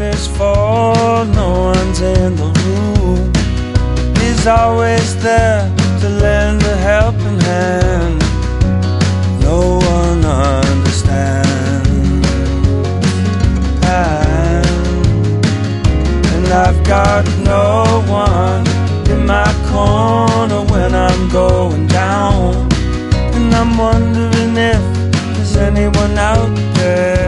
darkness falls, no one's in the room. He's always there to lend a helping hand. No one understands. And I've got no one in my corner when I'm going down. And I'm wondering if there's anyone out there.